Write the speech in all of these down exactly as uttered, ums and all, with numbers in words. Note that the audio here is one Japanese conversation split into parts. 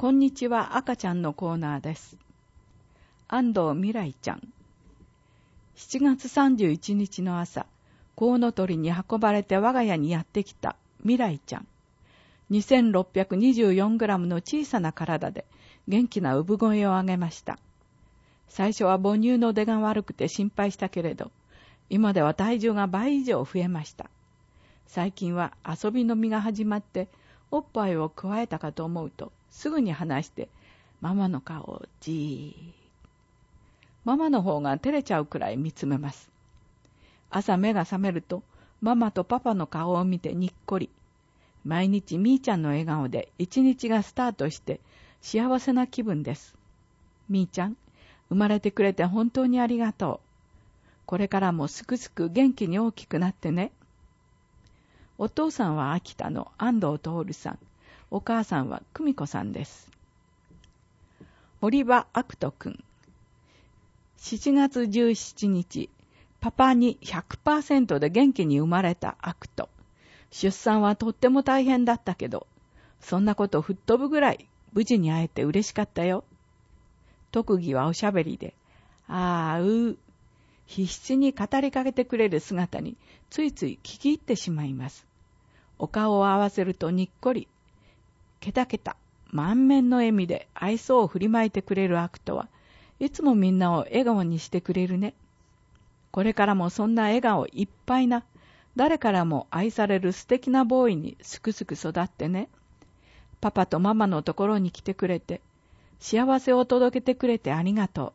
こんにちは、赤ちゃんのコーナーです。安藤未来ちゃん。しちがつさんじゅういちにちの朝、コウノトリに運ばれて我が家にやってきた未来ちゃん。にせんろっぴゃくにじゅうよんグラムの小さな体で元気な産声を上げました。最初は母乳の出が悪くて心配したけれど、今では体重が倍以上増えました。最近は遊び飲みが始まって、おっぱいをくわえたかと思うと、すぐに離して、ママの顔をじーっ。ママの方が照れちゃうくらい見つめます。朝目が覚めると、ママとパパの顔を見てにっこり。毎日みーちゃんの笑顔で一日がスタートして幸せな気分です。みーちゃん、生まれてくれて本当にありがとう。これからもすくすく元気に大きくなってね。お父さんは秋田の安藤徹さん。お母さんは久美子さんです。堀場悪人くん。しちがつじゅうしちにち、パパに ひゃくパーセント で元気に生まれた悪人。出産はとっても大変だったけど、そんなこと吹っ飛ぶぐらい無事に会えて嬉しかったよ。特技はおしゃべりで、あーうー、必死に語りかけてくれる姿についつい聞き入ってしまいます。お顔を合わせるとにっこり、ケタケタ、満面の笑みで愛想を振りまいてくれる悪人はいつもみんなを笑顔にしてくれるね。これからもそんな笑顔いっぱいな、誰からも愛される素敵なボーイにすくすく育ってね。パパとママのところに来てくれて、幸せを届けてくれてありがと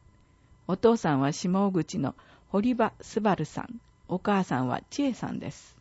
う。お父さんは下口の堀場すばるさん、お母さんは千恵さんです。